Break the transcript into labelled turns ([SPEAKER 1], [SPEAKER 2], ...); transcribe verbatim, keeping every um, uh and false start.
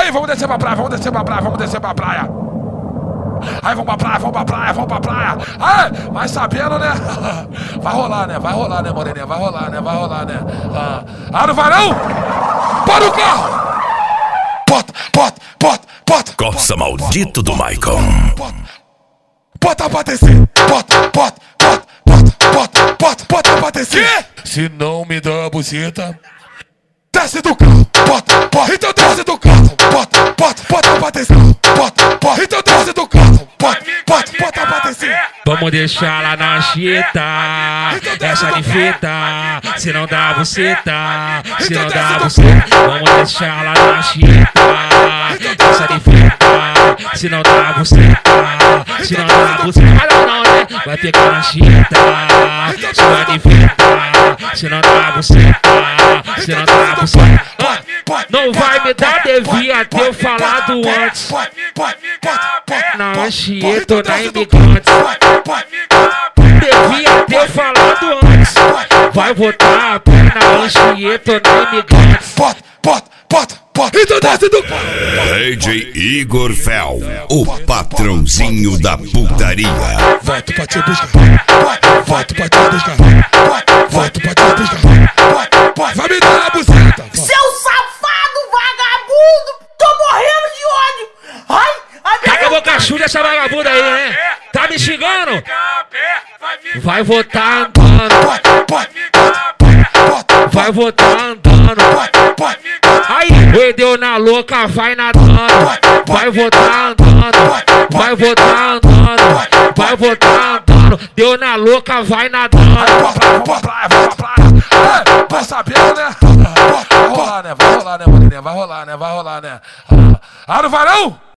[SPEAKER 1] Aí, vamos descer pra praia, vamos descer pra praia, vamos descer pra praia. Aí, vamos pra praia, vamos pra praia, vamos pra praia. Aí, mas sabendo, né? Vai rolar, né? Vai rolar, né, moreninha? Vai rolar, né? Vai rolar, né? Ah, ah não vai não? Para o carro! Bota, bota, bota, bota.
[SPEAKER 2] Corsa maldito do Maicon.
[SPEAKER 1] Bota, bota pra descer. Bota, bota, bota, bota, bota, bota, bota pra descer. Se não me dá a buceta, desce do carro. Bota, bota, então desce do carro. Bota, bota, bota pra descer. Bota, bota, então desce do carro. Bota, bota, bota pra descer.
[SPEAKER 3] Vamos deixar lá na chita, essa de fita, se não dá buceta, se não dá buceta. Vamos deixar lá na chita, essa de fita, se não dá buceta, se não dá buceta. Não, não, né? Vai pegar na chita, se não de fita, se não dá buceta, se não dá buceta. Não vai me dar, devia ter falado antes. Na Anchieta ou na Imigrantes. Devia ter falado antes. Vai votar a pé na Anchieta ou na Imigrantes.
[SPEAKER 1] Bota, bota, bota, bota. Então desce do carro.
[SPEAKER 2] D J Igor Fel, o patrãozinho da putaria.
[SPEAKER 1] Voto pra te buscar. Voto pra te buscar. Voto pra te buscar. Vai me dar a buceta.
[SPEAKER 4] Seu safado vagabundo! Tô morrendo de ódio! Ai! ai
[SPEAKER 3] Caga a boca chuva essa vagabunda aí, né? Tá me xingando? Vai votar andando. Vai votar andando. Aí, oi, deu na louca, vai nadando. Vai votar andando. Vai votar andando. Vai votar andando. Deu na louca, vai nadando.
[SPEAKER 1] Vamos pra praia, vamos pra praia. É, vai sabendo, né? Vai rolar, né? Vai rolar, né, moreninha? Vai rolar, né? Vai rolar, né? Ah, não vai não?